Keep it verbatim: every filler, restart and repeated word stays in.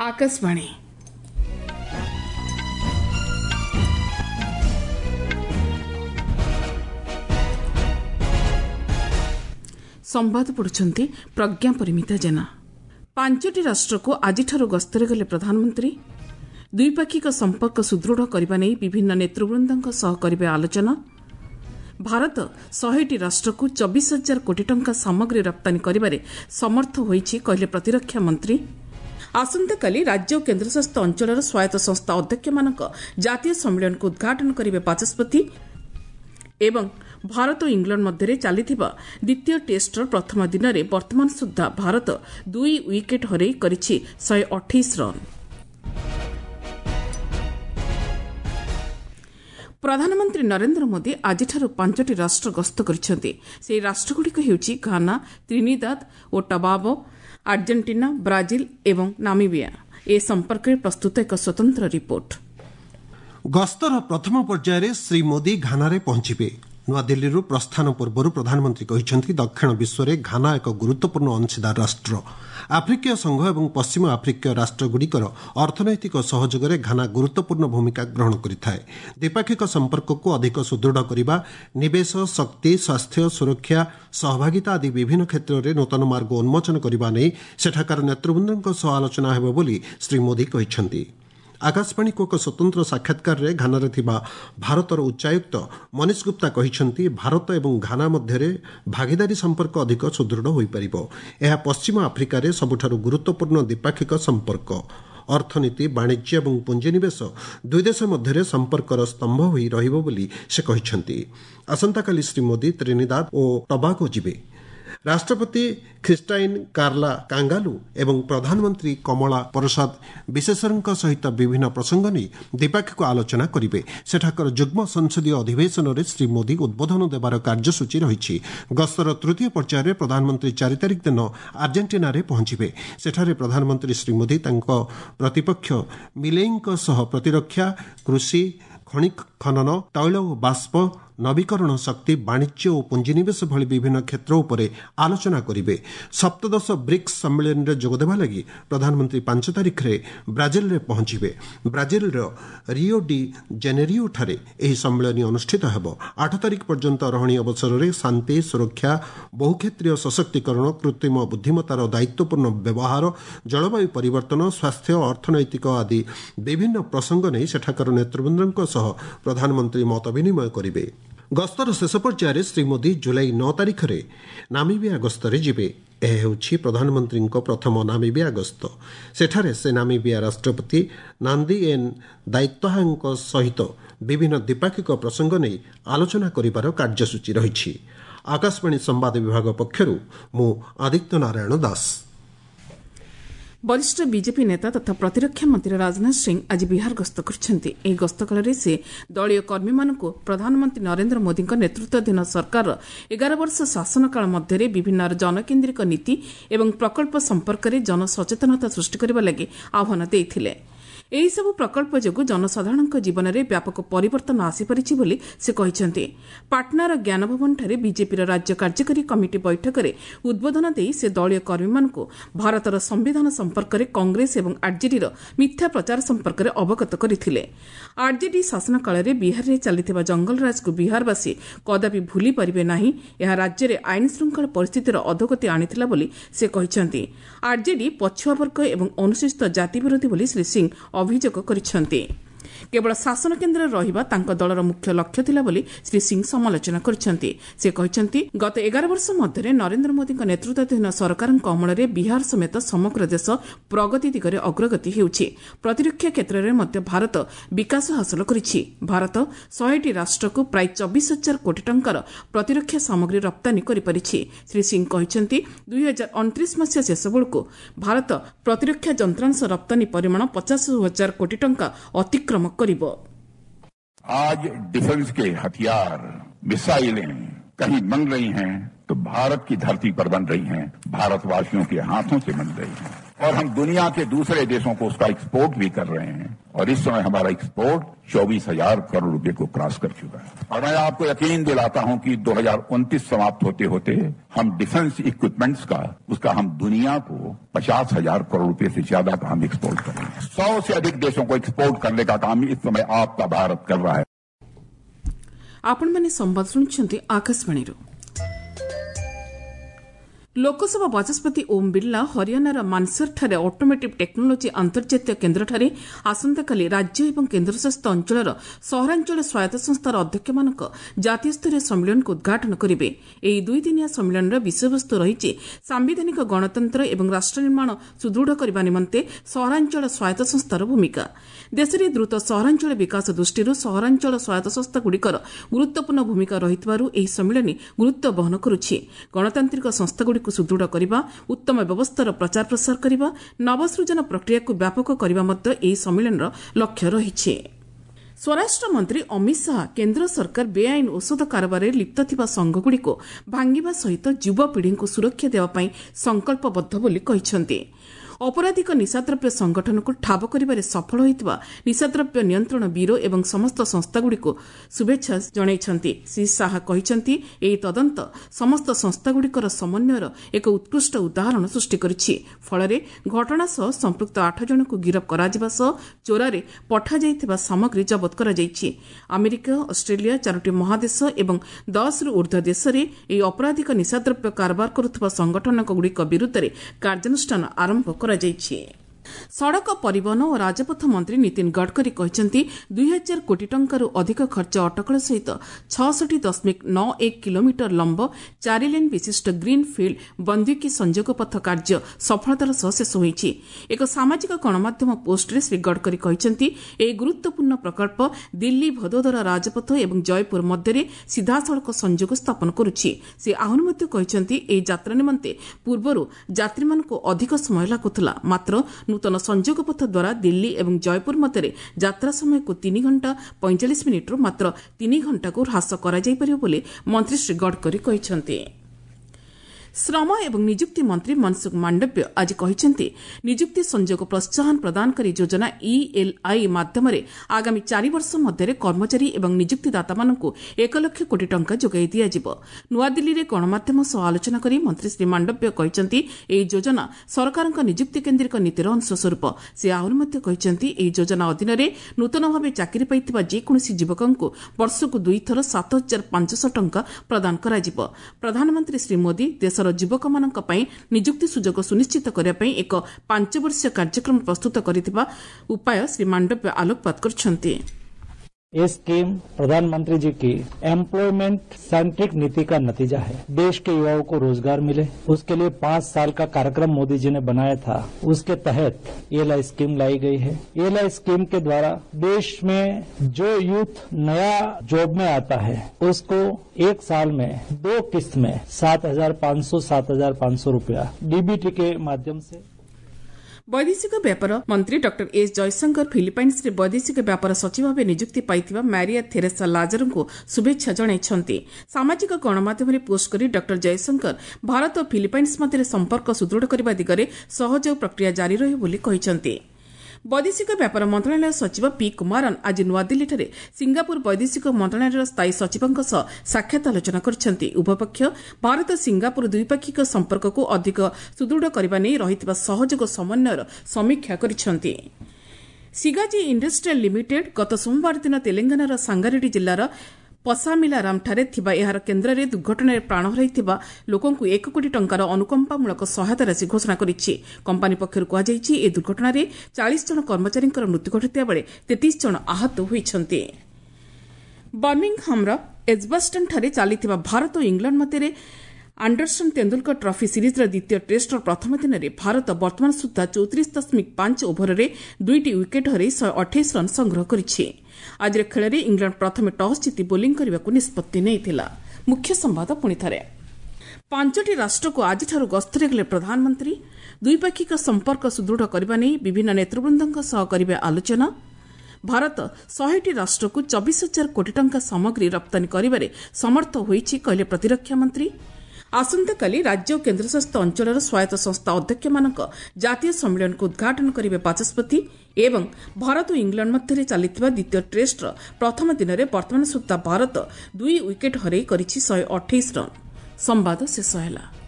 आकाशवाणी संवाद पढ़ुछंती प्रज्ञा परिमिता जेना। पांचटी राष्ट्र को आजिठारु गस्तरे गले प्रधानमंत्री। द्विपाक्षिक संपर्क सुदृढ़ करने नहीं विभिन्न नेतृवृंदों सह करिबे आलोचना। भारत सौटी राष्ट्र को चौबीस हजार कोटी टंका सामग्री रप्तानी करिबारे समर्थ होईछि कहले प्रतिरक्षा मंत्री। आसंताकाली राज्य और केन्द्रशासित अंचल स्वायत्त संस्था अध्यक्ष मानक जातीय सम्मेलन को उद्घाटन करिबे बाचस्पति। एवं भारत और इंग्लैंड मध्य चलिथिबा द्वितीय टेस्टर प्रथम दिन में वर्तमान सुधा भारत दुई विकेट हरई करिछि एक सौ अट्ठाईस रन। प्रधानमंत्री नरेंद्र मोदी आजिठारु पांचटी राष्ट्र गस्त करिसेंति। सेही राष्ट्रगुड़िक हेउछि घाना, त्रिनिदाद और टोबागो, आर्जेंटीना, ब्राजिल एवं नामिबिया। ए संपर्क में प्रस्तुत एक स्वतंत्र रिपोर्ट। गस्तर प्रथम पर्यायर श्री मोदी घाना पहुंचे। नुआदिल्ली प्रस्थान पूर्व प्रधानमंत्री कहते दक्षिण विश्व में घाना एक गुरुत्वपूर्ण अंशीदार राष्ट्र। आफ्रिकीय संघ और पश्चिम आफ्रिकीय राष्ट्रगुड़िकर अर्थनैतिक सहयोग में घाना गुरुत्वपूर्ण भूमिका ग्रहण करिथाए। द्विपाक्षिक संपर्क को अधिक सुदृढ़ करने, निवेश, शक्ति, स्वास्थ्य, सुरक्षा, सहभागिता आदि विभिन्न क्षेत्र में नूतन मार्ग उन्मोचन करने नहीं सेठाकार नेतृवृंदों सह आलोचना हेबो बोली श्री मोदी कहते। आकाशवाणी को एक स्वतंत्र साक्षात्कार रे घाना थिबा भारतर उच्चायुक्त मनीष गुप्ता कहते भारत और घाना मध्य भागीदारी संपर्क अधिक सुदृढ़ हो पारिबो। यह पश्चिम आफ्रिकार सबुठारु गुरुत्वपूर्ण द्विपाक्षिक संपर्क। अर्थनीति, वाणिज्य और पुंजीनिवेश दुई देश मध्य संपर्कर स्तंभ होई रहिबो बोली से कहते। आसंताकाली श्री मोदी त्रिनिदाद और टोबागो जिबे। राष्ट्रपति ख्रिस्टाइन कार्ला कांगालू एवं प्रधानमंत्री कमला प्रसाद विशेषरଙ୍କ सहित विभिन्न प्रसंग नहीं द्विपाक्षिक आलोचना करेंगे। सेठाकर जुग्म संसदीय अधिवेशन में श्री मोदी उद्बोधन देवार कार्यसूची रही। गस्तर तृतीय पर्यायर में प्रधानमंत्री चार तारिख दिन आर्जेंटीना पहुंचे। सेठारे प्रधानमंत्री श्री मोदी तांको प्रतिपक्ष मिलेईଙ୍କ सह प्रतिरक्षा, कृषि, खनिज खनन, तैल और बाष्प, नवीकरण शक्ति, वाणिज्य और पुंजीनिवेश भली विभिन्न क्षेत्र उपर आलोचना करेंगे। सप्तदश ब्रिक्स सम्मेलन में जोगदेवा लगी प्रधानमंत्री पांच तारिख में ब्राजिल में पहुंचे। ब्राजिल रियो डी जेनेरियो ठारे एही सम्मेलन अनुष्ठित हेबो। आठ तारिख पर्यंत रहणी अवसर में शांति, सुरक्षा, बहुक्षेत्रीय सशक्तिकरण, कृत्रिम बुद्धिमत्तार दायित्वपूर्ण व्यवहार, जलवायु परिवर्तन, स्वास्थ्य, अर्थनैतिक आदि विभिन्न प्रसंग नहीं सेठाकर नेतृवृंदों सह प्रधानमंत्री मत विनिमय करेंगे। गस्तर शेष पर्यायर श्री मोदी जुलाई नौ तारिख में नामिबिया गस्तरे जिबे। यह होछि प्रधानमंत्री प्रथम नामिबिया गस्त। सेठारे से नामिबिया राष्ट्रपति नांदी एन दायित्वहांक सहित विभिन्न द्विपाक्षिक प्रसंग नहीं आलोचना करिबार कार्यसूची रही। आकाशवाणी संवाद विभाग पक्षरु मु आदित्य नारायण दास। वरिष्ठ बीजेपी नेता तथा प्रतिरक्षा मंत्री राजनाथ सिंह आज बिहार गस्त करछन्ती। एही गस्त काल से दलीय कर्मी मानक प्रधानमंत्री नरेंद्र मोदी नेतृत्वाधीन सरकार एगार वर्ष शासनकाल मध्य विभिन्न जनकेन्द्रिक नीति एवं प्रकल्प संपर्क में जनसचेतनता सृष्टि करने लगी आह्वान देइथिले। एही सबु प्रकल्प जोगु जनसाधारण जीवन में व्यापक परिवर्तन आसीपारिछि बोली से कहिसेंती। पाटनार ज्ञान भवन ठारे बीजेपीर राज्य कार्यकारी कमिटी बैठक में उद्बोधन देई से दलीय कर्मी मानकु भारतर संविधान संपर्क में कांग्रेस एवं आरजेडीर मिथ्या प्रचार संपर्क में अवगत करथिले। आरजेडी शासन काल में बिहार में चलिथिबा जंगलराज को बिहारवासी कदापि भूली परिबे नाही। यह राज्य में आईन श्रृंखला परिस्थितिर अधोगति आनिथिला बोली से कहिसेंती। आरजेडी पछुआ वर्ग एवं अनुसूचित जाति विरोधी बोली श्री सिंह अभियोग करिसेंती। केवल शासन केन्द्र रहिबा तांको दलर मुख्य लक्ष्य थिला बोली श्री सिंह समालोचना करिसेंती। से कहिसेंती गत एगार वर्ष मध्य नरेंद्र मोदी नेतृत्वाधीन सरकार अमल में बिहार समेत समग्र देश प्रगति दिगरे अग्रगति हेउछि। प्रतिरक्षा क्षेत्र में मध्य भारत विकास हासिल करिछि। भारत सौटी राष्ट्र को प्राय चौबीस हजार कोटी टंकार प्रतिरक्षा सामग्री रप्तानी करिपारिछि। श्री सिंह कहिसेंती दुई हजार अणतीस मसीहा शेष बेलू भारत प्रतिरक्षा यंत्रांश रप्तानी परिमाण पचास हजार कोटी टंका अतिक्रम करिबो। आज डिफेंस के हथियार, मिसाइलें कहीं बन रही हैं तो भारत की धरती पर बन रही हैं, भारतवासियों के हाथों से बन रही हैं और हम दुनिया के दूसरे देशों को उसका एक्सपोर्ट भी कर रहे हैं। और इस समय हमारा एक्सपोर्ट चौबीस हजार करोड़ रुपए को क्रॉस कर चुका है। और मैं आपको यकीन दिलाता हूं कि दो हजार उनतीस समाप्त होते होते हम डिफेंस इक्विपमेंट्स का उसका हम दुनिया को पचास हजार करोड़ रुपए से ज्यादा का हम एक्सपोर्ट करेंगे। सौ से अधिक देशों को एक्सपोर्ट करने का काम इस समय आपका भारत कर रहा है। आपण माने संवाद सुनिछंती आकाशवाणी। लोकसभा बाचस्पति ओम बिर्ला हरियाणार मानसरଠାରେ अटोमेटिव टेक्नोलोजी अंतर्जातीय केन्द्रଠାରେ आसंताकाली राज्य एवं केन्द्रशासित अंचलर सहरांचल स्वायत्त संस्थार अध्यक्षମାନଙ୍କ ଜାତୀୟ ସ୍ତରୀୟ ସମ୍ମିଳନୀକୁ ଉଦ୍ଘାଟନ କରିବେ। ଏହି ଦୁଇଦିନିଆ ସମ୍ମିଳନୀର ବିଷୟବସ୍ତୁ ରହିଛି ସାମ୍ବିଧାନିକ ଗଣତନ୍ତ୍ର ଏବଂ ରାଷ୍ଟ୍ର ନିର୍ମାଣ ସୁଦୃଢ଼ କରିବା ନିମନ୍ତେ ସହରାଞ୍ଚଳ ସ୍ୱାୟତ୍ତ ସଂସ୍ଥାର ଭୂମିକା। ଦେଶରେ ଦ୍ରୁତ ସହରାଞ୍ଚଳ ବିକାଶ ଦୃଷ୍ଟିରୁ ସହରାଞ୍ଚଳ ସ୍ୱାୟତ୍ତ ସଂସ୍ଥାଗୁଡ଼ିକର ଗୁରୁତ୍ୱପୂର୍ଣ୍ଣ ଭୂମିକା ରହିଥିବାରୁ ଏହି ସମ୍ମିଳନୀ ଗୁରୁତ୍ୱ ବହନ କରୁଛି। ଗଣତାନ୍ତ୍ରିକ ସଂସ୍ଥାଗୁଡ଼ିକୁ ସୁଦୃଢ଼ କରିବା, ଉତ୍ତମ ବ୍ୟବସ୍ଥାର ପ୍ରଚାର ପ୍ରସାର କରିବା, ନବସୃଜନ ପ୍ରକ୍ରିୟାକୁ ବ୍ୟାପକ କରିବା ମଧ୍ୟ ଏହି ସମ୍ମିଳନୀର ଲକ୍ଷ୍ୟ ରହିଛି। ସ୍ୱରାଷ୍ଟ୍ର ମନ୍ତ୍ରୀ ଅମିତ ଶାହା କେନ୍ଦ୍ର ସରକାର ବେଆଇନ ଔଷଧ କାରବାରରେ ଲିପ୍ତ ଥିବା ସଂଘଗୁଡ଼ିକୁ ଭାଙ୍ଗିବା ସହିତ ଯୁବପିଢ଼ିଙ୍କୁ ସୁରକ୍ଷା ଦେବା ପାଇଁ ସଂକଳ୍ପବଦ୍ଧ ବୋଲି କହିଛନ୍ତି। ଅପରାଧିକ ନିଶାଦ୍ରବ୍ୟ ସଂଗଠନକୁ ଠାବ କରିବାରେ ସଫଳ ହୋଇଥିବା ନିଶାଦ୍ରବ୍ୟ ନିୟନ୍ତ୍ରଣ ବ୍ୟୁରୋ ଏବଂ ସମସ୍ତ ସଂସ୍ଥାଗୁଡ଼ିକୁ ଶୁଭେଚ୍ଛା ଜଣାଇଛନ୍ତି। ଶ୍ରୀ ଶାହା କହିଛନ୍ତି ଏହି ତଦନ୍ତ ସମସ୍ତ ସଂସ୍ଥାଗୁଡ଼ିକର ସମନ୍ୱୟର ଏକ ଉତ୍କୃଷ୍ଟ ଉଦାହରଣ ସୃଷ୍ଟି କରିଛି। ଫଳରେ ଘଟଣା ସହ ସମ୍ପୃକ୍ତ ଆଠ ଜଣଙ୍କୁ ଗିରଫ କରାଯିବା ସହ ଚୋରାରେ ପଠାଯାଇଥିବା ସାମଗ୍ରୀ ଜବତ କରାଯାଇଛି। ଆମେରିକା, ଅଷ୍ଟ୍ରେଲିଆ, ଚାରୋଟି ମହାଦେଶ ଏବଂ ଦଶରୁ ଉର୍ଦ୍ଧ୍ୱ ଦେଶରେ ଏହି ଅପରାଧିକ ନିଶାଦ୍ରବ୍ୟ କାରବାର କରୁଥିବା ସଂଗଠନଗୁଡ଼ିକ ବିରୁଦ୍ଧରେ କାର୍ଯ୍ୟାନୁଷ୍ଠାନ ଆରମ୍ଭ କରାଯାଇଛି। ସଡ଼କ ପରିବହନ ଓ ରାଜପଥ ମନ୍ତ୍ରୀ ନୀତିନ ଗଡ଼କରୀ କହିଛନ୍ତି ଦୁଇ ହଜାର କୋଟି ଟଙ୍କାରୁ ଅଧିକ ଖର୍ଚ୍ଚ ଅଟକଳ ସହିତ ଛଅଷଠି ଦଶମିକ ନଅ ଏକ କିଲୋମିଟର ଲମ୍ବ ଚାରି ଲେନ୍ ବିଶିଷ୍ଟ ଗ୍ରୀନ୍ ଫିଲ୍ଡ ବନ୍ଦିକି ସଂଯୋଗ ପଥ କାର୍ଯ୍ୟ ସଫଳତାର ସହ ଶେଷ ହୋଇଛି। ଏକ ସାମାଜିକ ଗଣମାଧ୍ୟମ ପୋଷ୍ଟରେ ଶ୍ରୀ ଗଡ଼କରୀ କହିଛନ୍ତି ଏହି ଗୁରୁତ୍ୱପୂର୍ଣ୍ଣ ପ୍ରକଳ୍ପ ଦିଲ୍ଲୀ ଭଦୋଦରା ରାଜପଥ ଏବଂ ଜୟପୁର ମଧ୍ୟରେ ସିଧାସଳଖ ସଂଯୋଗ ସ୍ଥାପନ କରୁଛି। ସେ ଆହୁରି ମଧ୍ୟ କହିଛନ୍ତି ଏହି ଯାତ୍ରା ନିମନ୍ତେ ପୂର୍ବରୁ ଯାତ୍ରୀମାନଙ୍କୁ ଅଧିକ ସମୟ ଲାଗୁଥିଲା, ମାତ୍ର ନୂତନ ସଂଯୋଗ ପଥ ଦ୍ୱାରା ଦିଲ୍ଲୀ ଏବଂ ଜୟପୁର ମଧ୍ୟରେ ଯାତ୍ରା ସମୟକୁ ତିନି ଘଣ୍ଟା ପଇଁଚାଳିଶ ମିନିଟ୍ରୁ ମାତ୍ର ତିନି ଘଣ୍ଟାକୁ ହ୍ରାସ କରାଯାଇପାରିବ ବୋଲି ମନ୍ତ୍ରୀ ଶ୍ରୀ ଗଡ଼କରୀ କହିଛନ୍ତି। ଶ୍ରମ ଏବଂ ନିଯୁକ୍ତି ମନ୍ତ୍ରୀ ମନସୁଖ ମାଣ୍ଡବ୍ୟ ଆଜି କହିଛନ୍ତି ନିଯୁକ୍ତି ସଂଯୋଗ ପ୍ରୋତ୍ସାହନ ପ୍ରଦାନକାରୀ ଯୋଜନା ଇଏଲ୍ଆଇ ମାଧ୍ୟମରେ ଆଗାମୀ ଚାରି ବର୍ଷ ମଧ୍ୟରେ କର୍ମଚାରୀ ଏବଂ ନିଯୁକ୍ତିଦାତାମାନଙ୍କୁ ଏକ ଲକ୍ଷ କୋଟି ଟଙ୍କା ଯୋଗାଇ ଦିଆଯିବ। ନୂଆଦିଲ୍ଲୀରେ ଗଣମାଧ୍ୟମ ସହ ଆଲୋଚନା କରି ମନ୍ତ୍ରୀ ଶ୍ରୀ ମାଣ୍ଡବ୍ୟ କହିଛନ୍ତି ଏହି ଯୋଜନା ସରକାରଙ୍କ ନିଯୁକ୍ତି କେନ୍ଦ୍ରିକ ନୀତିର ଅଂଶସ୍ୱରୂପ। ସେ ଆହୁରି ମଧ୍ୟ କହିଛନ୍ତି ଏହି ଯୋଜନା ଅଧୀନରେ ନୂତନ ଭାବେ ଚାକିରି ପାଇଥିବା ଯେକୌଣସି ଯୁବକଙ୍କୁ ବର୍ଷକୁ ଦୁଇଥର ସାତ ହଜାର ପାଞ୍ଚଶହ ଟଙ୍କା ପ୍ରଦାନ କରାଯିବ। ପ୍ରଧାନମନ୍ତ୍ରୀ ଶ୍ରୀ ମୋଦି ଦେଶ ଯୁବକମାନଙ୍କ ପାଇଁ ନିଯୁକ୍ତି ସୁଯୋଗ ସୁନିଶ୍ଚିତ କରିବା ପାଇଁ ଏକ ପାଞ୍ଚ ବର୍ଷୀୟ କାର୍ଯ୍ୟକ୍ରମ ପ୍ରସ୍ତୁତ କରିଥିବା ଉପାୟ ଶ୍ରୀ ମାଣ୍ଡବ୍ୟ ଆଲୋକପାତ କରିଛନ୍ତି। ये स्कीम प्रधानमंत्री जी की एम्प्लॉयमेंट सेंट्रिक नीति का नतीजा है। देश के युवाओं को रोजगार मिले, उसके लिए पांच साल का कार्यक्रम मोदी जी ने बनाया था। उसके तहत ईएलआई स्कीम लाई गई है। ईएलआई स्कीम के द्वारा देश में जो यूथ नया जॉब में आता है उसको एक साल में दो किस्त में सात हजार पांच सौ सात हजार पांच सौ रूपया डीबीटी के माध्यम से। ବୈଦେଶିକ ବ୍ୟାପାର ମନ୍ତ୍ରୀ ଡକ୍ଟର ଏସ୍ ଜୟଶଙ୍କର ଫିଲିପାଇନ୍ସରେ ବୈଦେଶିକ ବ୍ୟାପାର ସଚିବ ଭାବେ ନିଯୁକ୍ତି ପାଇଥିବା ମ୍ୟାରିଆ ଥେରେସା ଲାଜରଙ୍କୁ ଶୁଭେଚ୍ଛା ଜଣାଇଛନ୍ତି। ସାମାଜିକ ଗଣମାଧ୍ୟମରେ ପୋଷ୍ଟ କରି ଡକ୍ଟର ଜୟଶଙ୍କର ଭାରତ ଓ ଫିଲିପାଇନ୍ସ ମଧ୍ୟରେ ସମ୍ପର୍କ ସୁଦୃଢ଼ କରିବା ଦିଗରେ ସହଯୋଗ ପ୍ରକ୍ରିୟା ଜାରି ରହିବ ବୋଲି କହିଛନ୍ତି। ବୈଦେଶିକ ବ୍ୟାପାର ମନ୍ତ୍ରଣାଳୟ ସଚିବ ପି କୁମାରନ୍ ଆଜି ନୂଆଦିଲ୍ଲୀଠାରେ ସିଙ୍ଗାପୁର ବୈଦେଶିକ ମନ୍ତ୍ରଣାଳୟର ସ୍ଥାୟୀ ସଚିବଙ୍କ ସହ ସାକ୍ଷାତ ଆଲୋଚନା କରିଛନ୍ତି। ଉଭୟ ପକ୍ଷ ଭାରତ ସିଙ୍ଗାପୁର ଦ୍ୱିପାକ୍ଷିକ ସମ୍ପର୍କକୁ ଅଧିକ ସୁଦୃଢ଼ କରିବା ନେଇ ରହିଥିବା ସହଯୋଗ ସମନ୍ୱୟର ସମୀକ୍ଷା କରିଛନ୍ତି। ସିଗାଜି ଇଣ୍ଡଷ୍ଟ୍ରିଆଲ୍ ଲିମିଟେଡ୍ ଗତ ସୋମବାର ଦିନ ତେଲେଙ୍ଗାନାର ସାଙ୍ଗାରେଡ୍ଡି ଜିଲ୍ଲାର ପସାମିଲାରାମଠାରେ ଥିବା ଏହାର କେନ୍ଦ୍ରରେ ଦୁର୍ଘଟଣାରେ ପ୍ରାଣ ହରାଇଥିବା ଲୋକଙ୍କୁ ଏକ କୋଟି ଟଙ୍କାର ଅନୁକମ୍ପାମୂଳକ ସହାୟତା ରାଶି ଘୋଷଣା କରିଛି। କମ୍ପାନୀ ପକ୍ଷରୁ କୁହାଯାଇଛି ଏହି ଦୁର୍ଘଟଣାରେ ଚାଳିଶ ଜଣ କର୍ମଚାରୀଙ୍କର ମୃତ୍ୟୁ ଘଟିଥିବା ବେଳେ ତେତିଶ ଜଣ ଆହତ ହୋଇଛନ୍ତି। ବର୍ମିଂହାମ୍ର ଏଜ୍ବାଷ୍ଟନ୍ଠାରେ ଚାଲିଥିବା ଭାରତ ଓ ଇଂଲଣ୍ଡ ମଧ୍ୟରେ ଆଣ୍ଡରସନ୍ ତେନ୍ଦୁଲକର ଟ୍ରଫି ସିରିଜ୍ର ଦ୍ୱିତୀୟ ଟେଷ୍ଟର ପ୍ରଥମ ଦିନରେ ଭାରତ ବର୍ତ୍ତମାନ ସୁଦ୍ଧା ଚଉତିରିଶ ଦଶମିକ ପାଞ୍ଚ ଓଭରରେ ଦୁଇଟି ୱିକେଟ୍ ହରାଇ ଶହେ ଅଠେଇଶ ରନ୍ ସଂଗ୍ରହ କରିଛି। ଆଜିର ଖେଳରେ ଇଂଲଣ୍ଡ ପ୍ରଥମେ ଟସ୍ ଜିତି ବୋଲିଂ କରିବାକୁ ନିଷ୍ପତ୍ତି ନେଇଥିଲା। ମୁଖ୍ୟ ସମ୍ବାଦ ପୁଣିଥରେ ପାଞ୍ଚଟି ରାଷ୍ଟ୍ରକୁ ଆଜିଠାରୁ ଗସ୍ତରେ ଗଲେ ପ୍ରଧାନମନ୍ତ୍ରୀ ଦ୍ୱିପାକ୍ଷିକ ସମ୍ପର୍କ ସୁଦୃଢ଼ କରିବା ନେଇ ବିଭିନ୍ନ ନେତୃବୃନ୍ଦଙ୍କ ସହ କରିବେ ଆଲୋଚନା। ଭାରତ ଶହେଟି ରାଷ୍ଟ୍ରକୁ ଚବିଶ ହଜାର କୋଟି ଟଙ୍କା ସାମଗ୍ରୀ ରପ୍ତାନୀ କରିବାରେ ସମର୍ଥ ହୋଇଛି କହିଲେ ପ୍ରତିରକ୍ଷା ମନ୍ତ୍ରୀ। ଆସନ୍ତାକାଲି ରାଜ୍ୟ ଓ କେନ୍ଦ୍ରଶାସିତ ଅଞ୍ଚଳର ସ୍ୱାୟତ୍ତ ସଂସ୍ଥା ଅଧ୍ୟକ୍ଷମାନଙ୍କ ଜାତୀୟ ସମ୍ମିଳନୀକୁ ଉଦ୍ଘାଟନ କରିବେ ବାଚସ୍ପତି ଏବଂ ଭାରତ ଓ ଇଂଲଣ୍ଡ ମଧ୍ୟରେ ଚାଲିଥିବା ଦ୍ୱିତୀୟ ଟେଷ୍ଟର ପ୍ରଥମ ଦିନରେ ବର୍ତ୍ତମାନ ସୁଦ୍ଧା ଭାରତ ଦୁଇ ୱିକେଟ୍ ହରାଇ କରିଛି ଶହେ ଅଠେଇଶ ରନ୍। ସମ୍ବାଦ ଶେଷ ହେଲା।